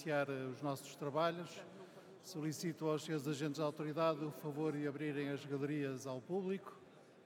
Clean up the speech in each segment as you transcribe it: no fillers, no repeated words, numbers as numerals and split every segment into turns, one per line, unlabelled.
iniciar os nossos trabalhos, solicito aos senhores agentes da autoridade o favor de abrirem as galerias ao público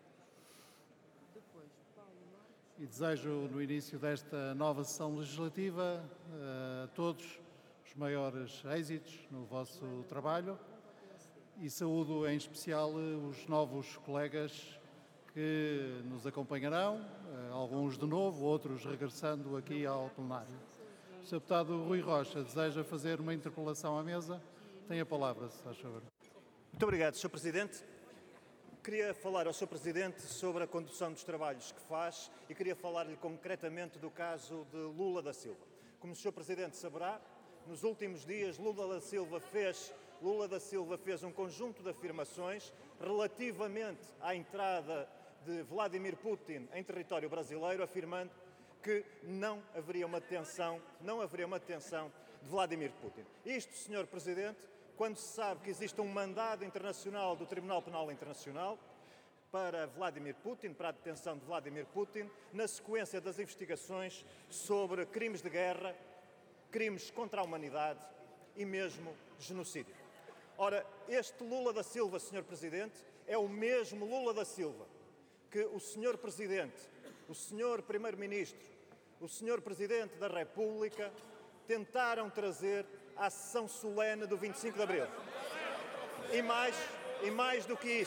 e desejo, no início desta nova sessão legislativa, a todos os maiores êxitos no vosso trabalho e saúdo em especial os novos colegas que nos acompanharão, alguns de novo, outros regressando aqui ao plenário. O Sr. Deputado Rui Rocha deseja fazer uma interpelação à mesa. Tem a palavra, se faz favor.
Muito obrigado, Sr. Presidente. Queria falar ao Sr. Presidente sobre a condução dos trabalhos que faz e queria falar-lhe concretamente do caso de Lula da Silva. Como o Sr. Presidente saberá, nos últimos dias Lula da Silva fez um conjunto de afirmações relativamente à entrada de Vladimir Putin em território brasileiro, afirmando que não haveria uma detenção de Vladimir Putin. Isto, Sr. Presidente, quando se sabe que existe um mandado internacional do Tribunal Penal Internacional para Vladimir Putin, para a detenção de Vladimir Putin, na sequência das investigações sobre crimes de guerra, crimes contra a humanidade e mesmo genocídio. Ora, este Lula da Silva, Sr. Presidente, é o mesmo Lula da Silva que o Sr. Presidente, o Sr. Primeiro-Ministro, o Sr. Presidente da República tentaram trazer à sessão solene do 25 de Abril. E mais do que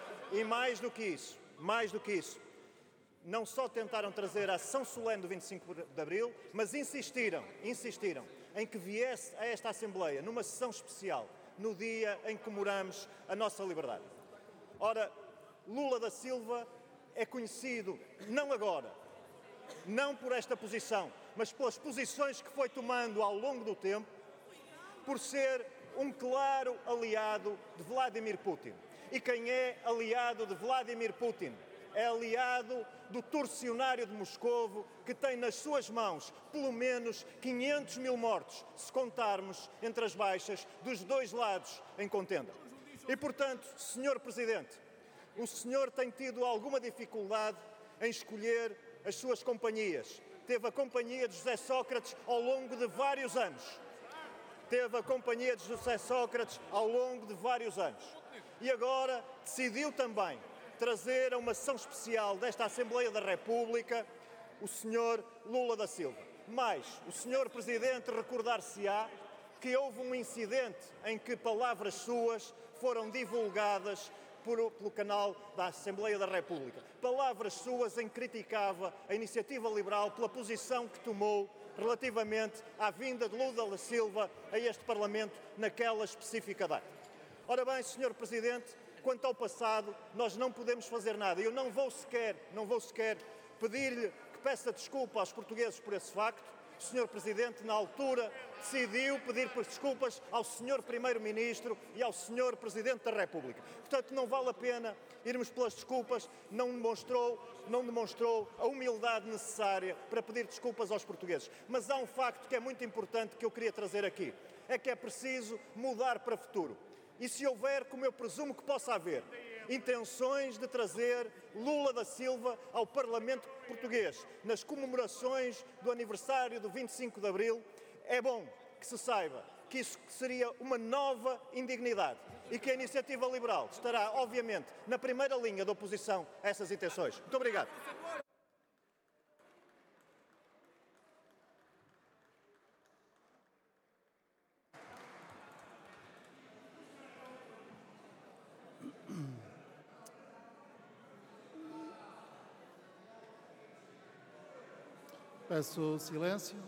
isso, não só tentaram trazer à sessão solene do 25 de Abril, mas insistiram em que viesse a esta Assembleia, numa sessão especial, no dia em que comemoramos a nossa liberdade. Ora, Lula da Silva é conhecido, não agora, não por esta posição, mas pelas posições que foi tomando ao longo do tempo, por ser um claro aliado de Vladimir Putin. E quem é aliado de Vladimir Putin? É aliado do torcionário de Moscovo, que tem nas suas mãos pelo menos 500 mil mortos, se contarmos entre as baixas dos dois lados em contenda. E, portanto, Sr. Presidente, o senhor tem tido alguma dificuldade em escolher as suas companhias. Teve a companhia de José Sócrates ao longo de vários anos. E agora decidiu também trazer a uma sessão especial desta Assembleia da República o Sr. Lula da Silva. Mas o Sr. Presidente recordar-se-á que houve um incidente em que palavras suas foram divulgadas pelo canal da Assembleia da República. Palavras suas em que criticava a Iniciativa Liberal pela posição que tomou relativamente à vinda de Lula da Silva a este Parlamento naquela específica data. Ora bem, Sr. Presidente, quanto ao passado, nós não podemos fazer nada. Eu não vou sequer pedir-lhe que peça desculpa aos portugueses por esse facto. O Sr. Presidente, na altura, decidiu pedir desculpas ao Sr. Primeiro-Ministro e ao Sr. Presidente da República. Portanto, não vale a pena irmos pelas desculpas, não demonstrou a humildade necessária para pedir desculpas aos portugueses. Mas há um facto que é muito importante que eu queria trazer aqui. É que é preciso mudar para o futuro. E se houver, como eu presumo que possa haver, intenções de trazer Lula da Silva ao Parlamento português nas comemorações do aniversário do 25 de Abril, é bom que se saiba que isso seria uma nova indignidade e que a Iniciativa Liberal estará, obviamente, na primeira linha da oposição a essas intenções. Muito obrigado.
Peço silêncio.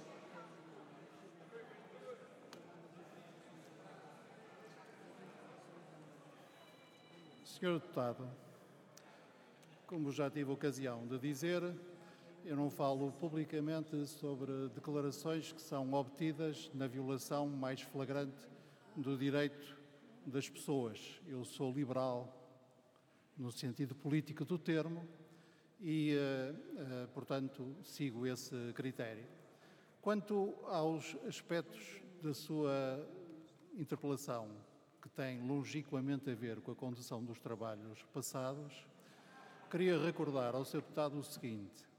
Senhor Deputado, como já tive ocasião de dizer, eu não falo publicamente sobre declarações que são obtidas na violação mais flagrante do direito das pessoas. Eu sou liberal no sentido político do termo e, portanto, sigo esse critério. Quanto aos aspectos da sua interpelação, que tem longínquamente a ver com a condução dos trabalhos passados, queria recordar ao Sr. Deputado o seguinte: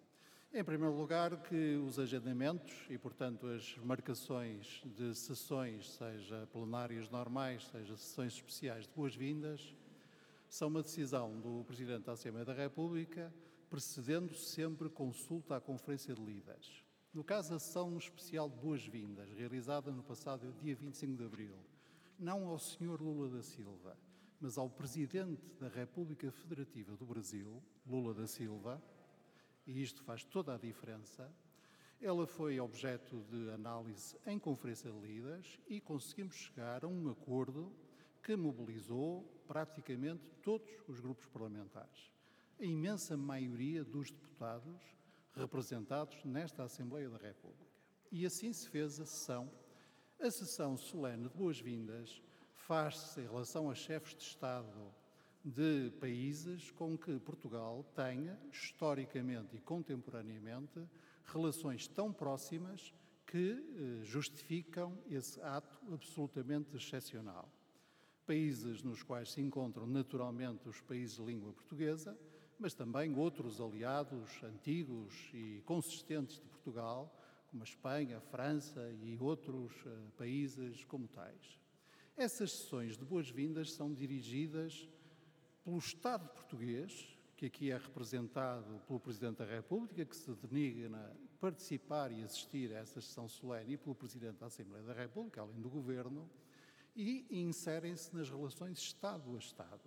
Em primeiro lugar, que os agendamentos e, portanto, as marcações de sessões, seja plenárias normais, seja sessões especiais de boas-vindas, são uma decisão do Presidente da Assembleia da República, precedendo sempre consulta à Conferência de Líderes. No caso da sessão especial de boas-vindas, realizada no passado dia 25 de abril, não ao Sr. Lula da Silva, mas ao Presidente da República Federativa do Brasil, Lula da Silva, e isto faz toda a diferença, ela foi objeto de análise em Conferência de Líderes e conseguimos chegar a um acordo que mobilizou praticamente todos os grupos parlamentares. A imensa maioria dos deputados representados nesta Assembleia da República. E assim se fez a sessão. A sessão solene de boas-vindas faz-se em relação a chefes de Estado de países com que Portugal tenha, historicamente e contemporaneamente, relações tão próximas que justificam esse ato absolutamente excepcional. Países nos quais se encontram naturalmente os países de língua portuguesa, mas também outros aliados antigos e consistentes de Portugal, como a Espanha, a França e outros países como tais. Essas sessões de boas-vindas são dirigidas pelo Estado português, que aqui é representado pelo Presidente da República, que se digna a participar e assistir a essa sessão solene, e pelo Presidente da Assembleia da República, além do Governo, e inserem-se nas relações Estado a Estado,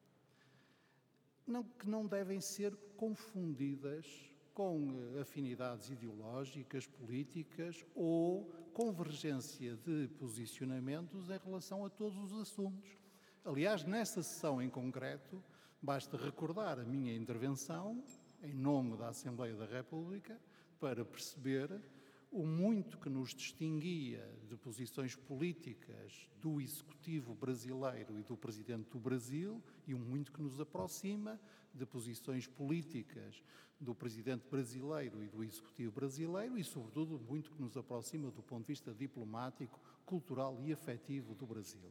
que não devem ser confundidas com afinidades ideológicas, políticas ou convergência de posicionamentos em relação a todos os assuntos. Aliás, nesta sessão em concreto, basta recordar a minha intervenção em nome da Assembleia da República para perceber o muito que nos distinguia de posições políticas do Executivo brasileiro e do Presidente do Brasil e o muito que nos aproxima de posições políticas do Presidente brasileiro e do Executivo brasileiro e, sobretudo, muito que nos aproxima do ponto de vista diplomático, cultural e afetivo do Brasil.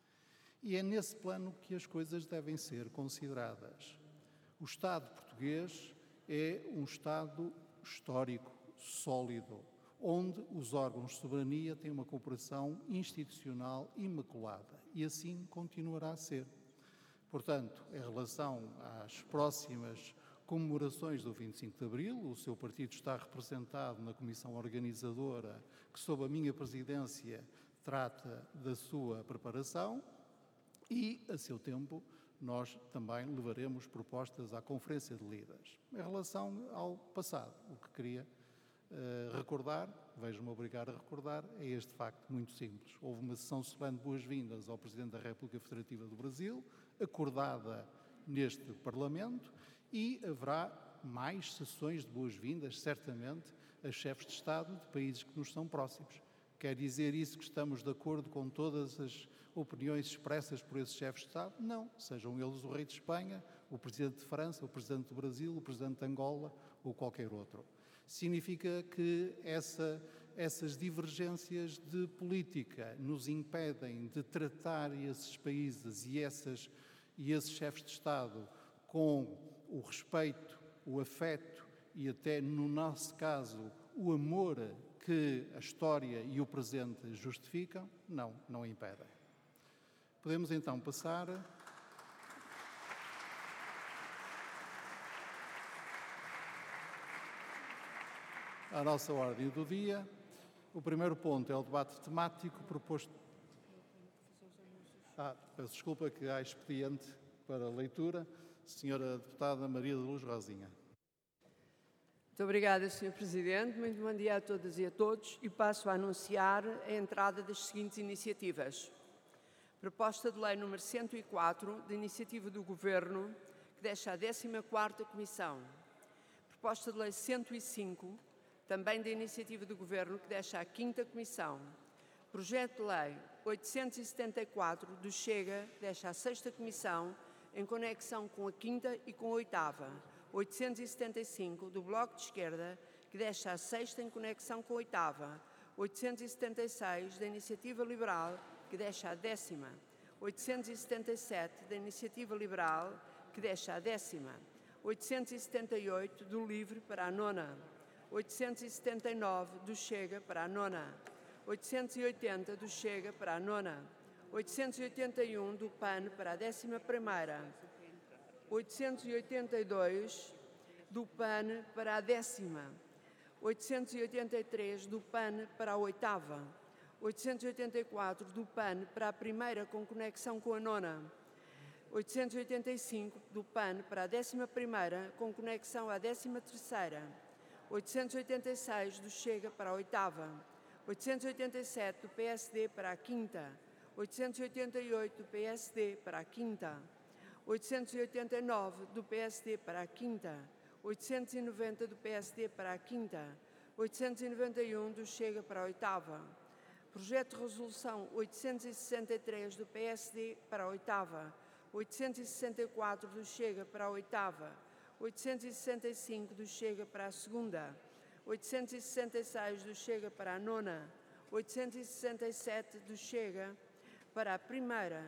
E é nesse plano que as coisas devem ser consideradas. O Estado português é um Estado histórico, sólido, onde os órgãos de soberania têm uma cooperação institucional imaculada e assim continuará a ser. Portanto, em relação às próximas comemorações do 25 de Abril, o seu partido está representado na comissão organizadora que, sob a minha presidência, trata da sua preparação e, a seu tempo, nós também levaremos propostas à Conferência de Líderes. Em relação ao passado, o que queria recordar, vejo-me obrigado a recordar, é este facto muito simples. Houve uma sessão solene de boas-vindas ao Presidente da República Federativa do Brasil, acordada neste Parlamento, e haverá mais sessões de boas-vindas, certamente, a chefes de Estado de países que nos são próximos. Quer dizer isso que estamos de acordo com todas as opiniões expressas por esses chefes de Estado? Não. Sejam eles o rei de Espanha, o Presidente de França, o Presidente do Brasil, o Presidente de Angola ou qualquer outro. Significa que essas divergências de política nos impedem de tratar esses países e esses chefes de Estado com o respeito, o afeto e até, no nosso caso, o amor que a história e o presente justificam? Não, não impedem. Podemos então passar à nossa ordem do dia. O primeiro ponto é o debate temático proposto... peço desculpa que há expediente para leitura. Senhora Deputada Maria de Luz Rosinha.
Muito obrigada, Sr. Presidente. Muito bom dia a todas e a todos. E passo a anunciar a entrada das seguintes iniciativas. Proposta de Lei número 104, de iniciativa do Governo, que deixa a 14ª Comissão. Proposta de Lei 105, também da iniciativa do Governo, que deixa a 5ª Comissão. Projeto de Lei 874, do Chega, que deixa a 6ª Comissão, em conexão com a 5ª e com a 8ª. 875, do Bloco de Esquerda, que deixa a 6ª em conexão com a 8ª. 876, da Iniciativa Liberal, que deixa a 10ª. 877, da Iniciativa Liberal, que deixa a 10ª. 878, do LIVRE, para a 9ª. 879 do Chega para a nona, 880 do Chega para a nona, 881 do PAN para a 11ª, 882 do PAN para a 10ª, 883 do PAN para a 8ª, 884 do PAN para a 1ª com conexão com a nona, 885 do PAN para a 11ª com conexão à 13ª, 886 do Chega para a 8ª, 887 do PSD para a 5ª, 888 do PSD para a 5ª, 889 do PSD para a 5ª, 890 do PSD para a 5ª, 891 do Chega para a 8ª. Projeto de Resolução 863 do PSD para a 8ª, 864 do Chega para a 8ª, 865 do Chega para a 2ª, 866 do Chega para a 9ª, 867 do Chega para a 1ª,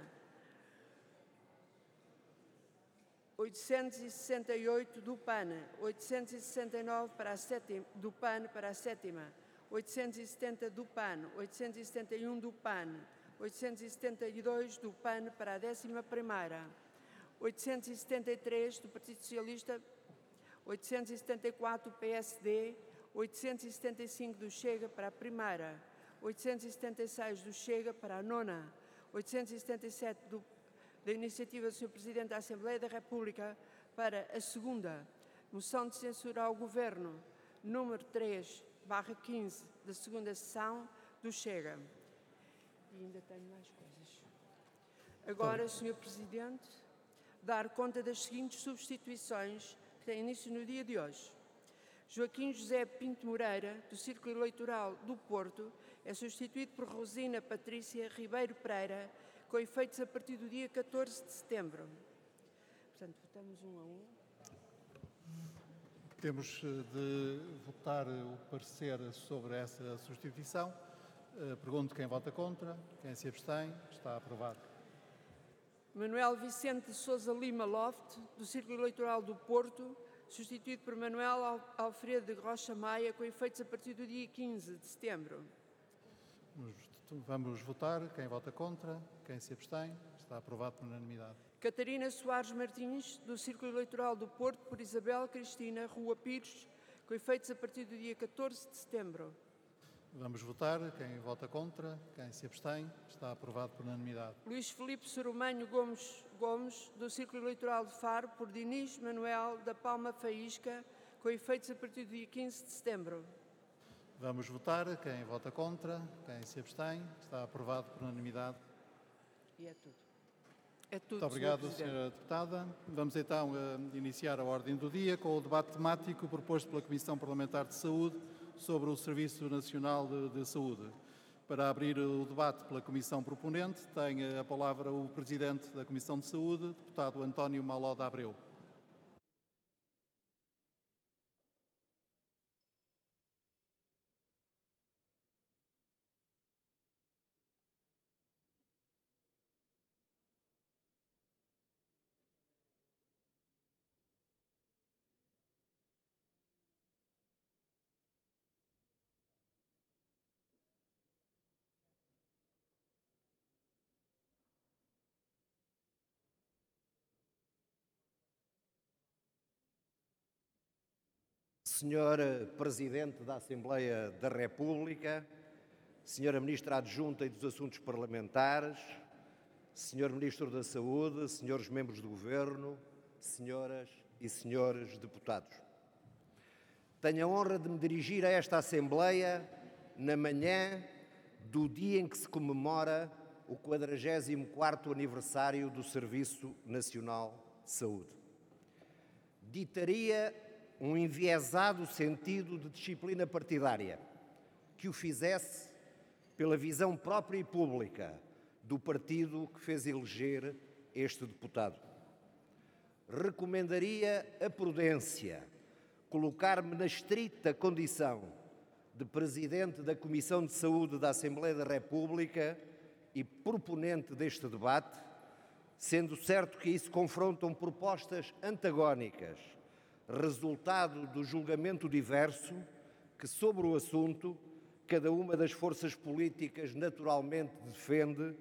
868 do PAN, 869 para a 7ª, do PAN para a 7ª, 870 do PAN, 871 do PAN, 872 do PAN para a 11ª, 873 do Partido Socialista, 874 do PSD, 875 do Chega para a 1ª, 876 do Chega para a 9ª, 877 da Iniciativa do Sr. Presidente da Assembleia da República para a 2ª. Moção de censura ao Governo, número 3/15 da 2ª sessão do Chega. E ainda tenho mais coisas. Agora, Sr. Presidente, dar conta das seguintes substituições que têm início no dia de hoje. Joaquim José Pinto Moreira, do Círculo Eleitoral do Porto, é substituído por Rosina Patrícia Ribeiro Pereira, com efeitos a partir do dia 14 de setembro. Portanto, votamos um a um.
Temos de votar o parecer sobre essa substituição. Pergunto quem vota contra, quem se abstém. Está aprovado.
Manuel Vicente de Sousa Lima Loft, do Círculo Eleitoral do Porto, substituído por Manuel Alfredo de Rocha Maia, com efeitos a partir do dia 15 de setembro.
Vamos votar. Quem vota contra, quem se abstém. Está aprovado por unanimidade.
Catarina Soares Martins, do Círculo Eleitoral do Porto, por Isabel Cristina Rua Pires, com efeitos a partir do dia 14 de setembro.
Vamos votar. Quem vota contra, quem se abstém. Está aprovado por unanimidade.
Luís Filipe Sorumanho Gomes, do Círculo Eleitoral de Faro, por Diniz Manuel da Palma Faísca, com efeitos a partir do dia 15 de setembro.
Vamos votar. Quem vota contra, quem se abstém. Está aprovado por unanimidade.
E é tudo. É tudo,
Muito obrigado,
Sra.
Sra. Deputada. Vamos então iniciar a ordem do dia com o debate temático proposto pela Comissão Parlamentar de Saúde sobre o Serviço Nacional de Saúde. Para abrir o debate pela Comissão proponente, tem a palavra o Presidente da Comissão de Saúde, Deputado António Maló da Abreu.
Senhor Presidente da Assembleia da República, Senhora Ministra Adjunta e dos Assuntos Parlamentares, Senhor Ministro da Saúde, Senhores Membros do Governo, Senhoras e Senhores Deputados. Tenho a honra de me dirigir a esta Assembleia na manhã do dia em que se comemora o 44º aniversário do Serviço Nacional de Saúde. Ditaria um enviesado sentido de disciplina partidária que o fizesse pela visão própria e pública do partido que fez eleger este deputado. Recomendaria a prudência, colocar-me na estrita condição de Presidente da Comissão de Saúde da Assembleia da República e proponente deste debate, sendo certo que aí se confrontam propostas antagónicas, resultado do julgamento diverso que, sobre o assunto, cada uma das forças políticas naturalmente defende